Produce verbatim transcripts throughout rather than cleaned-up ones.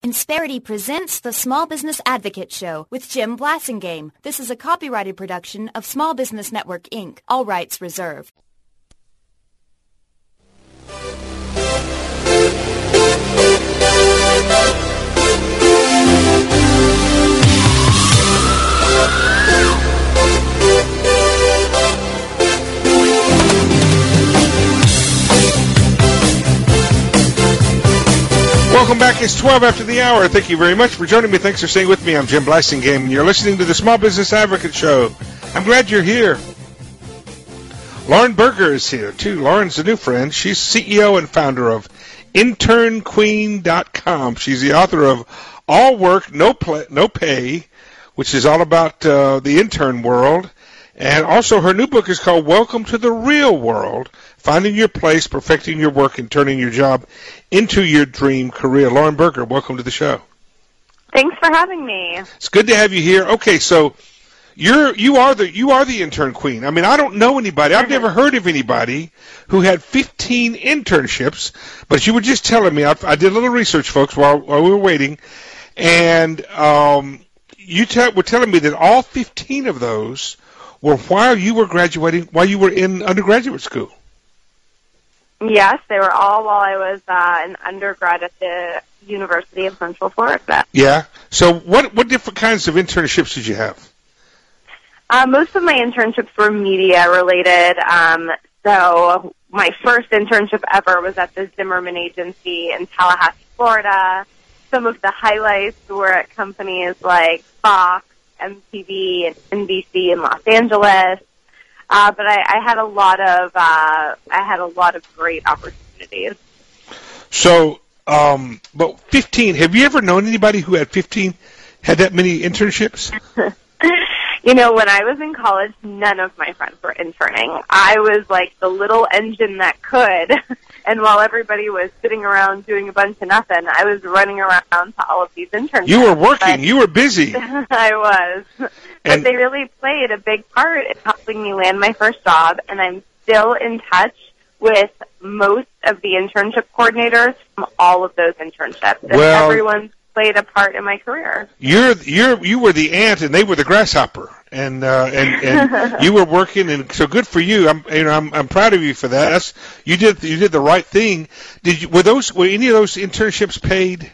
Insperity presents the Small Business Advocate Show with Jim Blasingame. This is a copyrighted production of Small Business Network, Incorporated. All rights reserved. Welcome back. It's twelve after the hour. Thank you very much for joining me. Thanks for staying with me. I'm Jim Blasingame, and you're listening to the Small Business Advocate Show. I'm glad you're here. Lauren Berger is here, too. Lauren's a new friend. She's C E O and founder of intern queen dot com. She's the author of All Work, No, Play, no Pay, which is all about uh, the intern world. And also her new book is called Welcome to the Real World, Finding Your Place, Perfecting Your Work, and Turning Your Job into Your Dream Career. Lauren Berger, welcome to the show. Thanks for having me. It's good to have you here. Okay, so you're you are the you are the intern queen. I mean, I don't know anybody. I've never heard of anybody who had fifteen internships, but you were just telling me. I, I did a little research, folks, while while we were waiting, and um, you te- were telling me that all fifteen of those were while you were graduating, while you were in undergraduate school. Yes, they were all while I was uh, an undergrad at the University of Central Florida. Yeah. So what what different kinds of internships did you have? Uh, most of my internships were media related. Um, so my first internship ever was at the Zimmerman Agency in Tallahassee, Florida. Some of the highlights were at companies like Fox, M T V, and N B C in Los Angeles. Uh, but I, I had a lot of uh, I had a lot of great opportunities. So, um, but fifteen. Have you ever known anybody who had fifteen, had that many internships? You know, when I was in college, none of my friends were interning. I was like the little engine that could, and while everybody was sitting around doing a bunch of nothing, I was running around to all of these internships. You were working. But you were busy. I was. But and they really played a big part in helping me land my first job, and I'm still in touch with most of the internship coordinators from all of those internships. And well, everyone's played a part in my career. You're you're you were the ant and they were the grasshopper, and uh, and and you were working, and so good for you. I'm you know I'm I'm proud of you for that. That's, you did you did the right thing. Did you were those were any of those internships paid?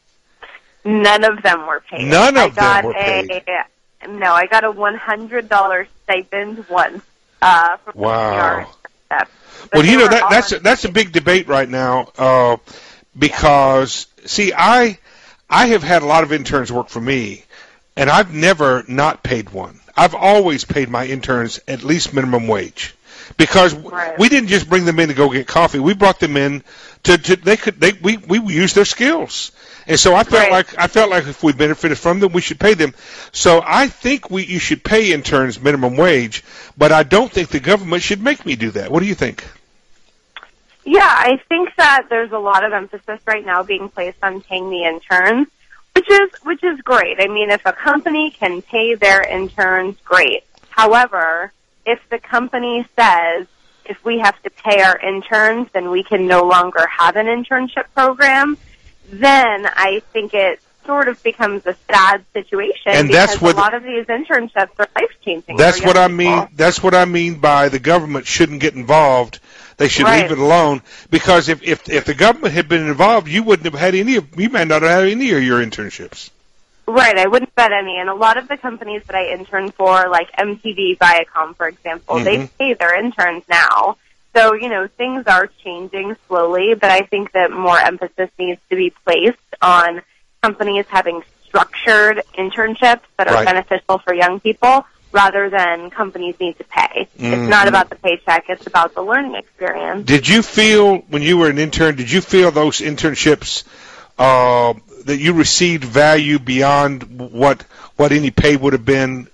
None of them were paid. None of I got them were paid. A, no, I got a one hundred dollar stipend once. Uh, for wow. But well, you know that that's a, that's a big debate right now uh, because see I. I have had a lot of interns work for me, and I've never not paid one. I've always paid my interns at least minimum wage, because right. we didn't just bring them in to go get coffee. We brought them in to, to they could they we we used their skills, and so I felt right. like I felt like if we benefited from them, we should pay them. So I think we you should pay interns minimum wage, but I don't think the government should make me do that. What do you think? Yeah, I think that there's a lot of emphasis right now being placed on paying the interns, which is which is great. I mean, if a company can pay their interns, great. However, if the company says if we have to pay our interns, then we can no longer have an internship program, then I think it sort of becomes a sad situation, and because that's what a lot of these internships are life-changing. That's what I mean. People. That's what I mean by the government shouldn't get involved. They should right. leave it alone, because if, if if the government had been involved, you wouldn't have had any of you might not have had any of your internships. Right, I wouldn't bet any. And a lot of the companies that I intern for, like M T V, Viacom, for example, Mm-hmm. they pay their interns now. So, you know, things are changing slowly, but I think that more emphasis needs to be placed on companies having structured internships that are right. beneficial for young people, rather than companies need to pay. Mm-hmm. It's not about the paycheck, it's about the learning experience. Did you feel, when you were an intern, did you feel those internships, uh, that you received value beyond what what any pay would have been?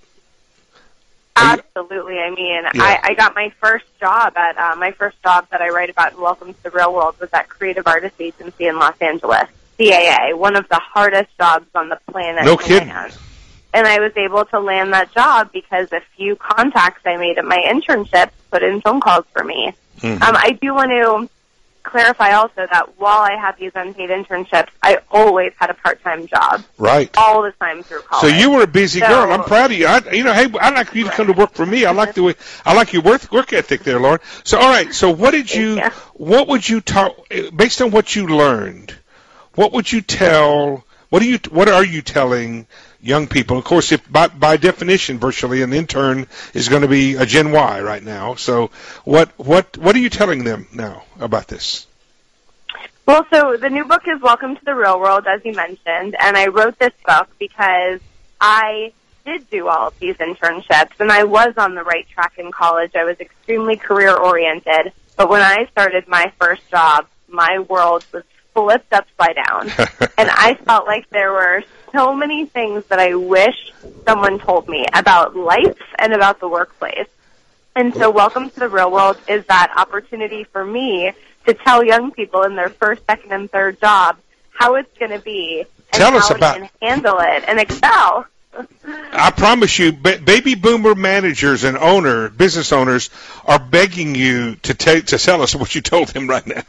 Absolutely. I mean, yeah. I, I got my first job at, uh, my first job that I write about in Welcome to the Real World was at Creative Artists Agency in Los Angeles, C A A, one of the hardest jobs on the planet. No kidding. Land. And I was able to land that job because a few contacts I made at my internship put in phone calls for me. Mm-hmm. Um, I do want to clarify also that while I had these unpaid internships, I always had a part-time job. Right. All the time through college. So you were a busy so, girl. I'm proud of you. I, you know, hey, I'd like you to come to work for me. I like the way, I like your work, work ethic there, Lauren. So, all right. So what did you, you. what would you talk, based on what you learned, what would you tell, what are you, what are you telling young people? Of course, if by, by definition, virtually an intern is going to be a Gen Y right now. So what, what, what are you telling them now about this? Well, so the new book is Welcome to the Real World, as you mentioned, and I wrote this book because I did do all of these internships, and I was on the right track in college. I was extremely career-oriented, but when I started my first job, my world was flipped upside down, and I felt like there were so many things that I wish someone told me about life and about the workplace. And so Welcome to the Real World is that opportunity for me to tell young people in their first, second, and third job how it's going to be and tell us how about they can handle it and excel. I promise you, ba- baby boomer managers and owner, business owners are begging you to take to tell us what you told them right now.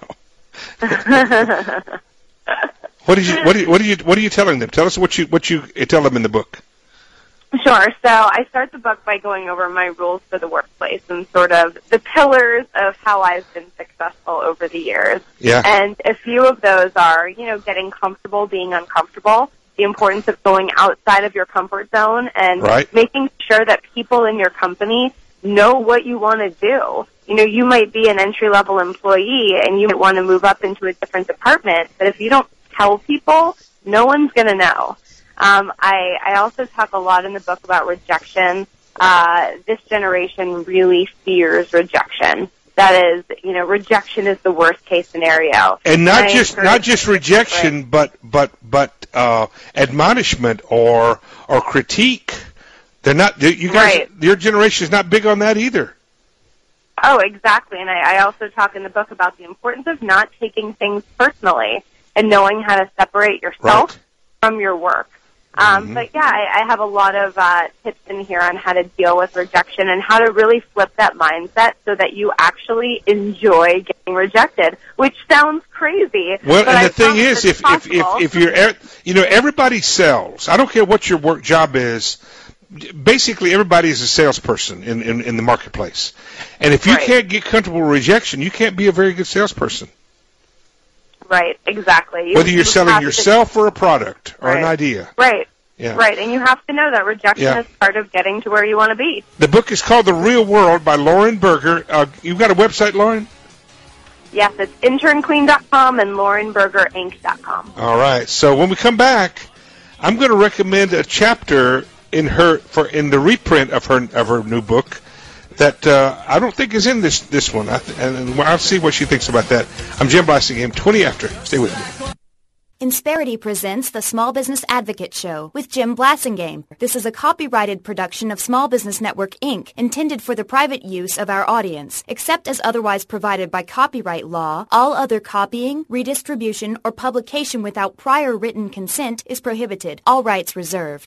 What did you? What do you? What are you? What are you telling them? Tell us what you what you tell them in the book. Sure. So I start the book by going over my rules for the workplace and sort of the pillars of how I've been successful over the years. Yeah. And a few of those are, you know, getting comfortable being uncomfortable, the importance of going outside of your comfort zone, and right. making sure that people in your company know what you want to do. You know, you might be an entry-level employee and you might want to move up into a different department, but if you don't tell people, no one's going to know. Um, I, I also talk a lot in the book about rejection. Uh, this generation really fears rejection. That is, you know, rejection is the worst case scenario. And not and just not just rejection, but but but uh, admonishment or or critique. They're not. You guys, right. Your generation is not big on that either. Oh, exactly. And I, I also talk in the book about the importance of not taking things personally and knowing how to separate yourself right. from your work. Um, mm-hmm. But yeah, I, I have a lot of uh, tips in here on how to deal with rejection and how to really flip that mindset so that you actually enjoy getting rejected, which sounds crazy. Well, but and I the thing promise is, if, if if if you're, you know, everybody sells. I don't care what your work job is. Basically, everybody is a salesperson in, in, in the marketplace. And if you right. can't get comfortable with rejection, you can't be a very good salesperson. Right, exactly. You, Whether you're you selling yourself to, or a product or right. an idea. Right. Yeah. Right, and you have to know that rejection yeah. is part of getting to where you want to be. The book is called The Real World by Lauren Berger. Uh, you've got a website, Lauren? Yes, it's intern queen dot com and lauren berger inc dot com. All right. So when we come back, I'm going to recommend a chapter in her for in the reprint of her of her new book that uh, I don't think is in this this one. I th- and I'll see what she thinks about that. I'm Jim Blassingame, twenty after. Stay with me. Insperity presents the Small Business Advocate Show with Jim Blassingame. This is a copyrighted production of Small Business Network, Incorporated, intended for the private use of our audience. Except as otherwise provided by copyright law, all other copying, redistribution, or publication without prior written consent is prohibited. All rights reserved.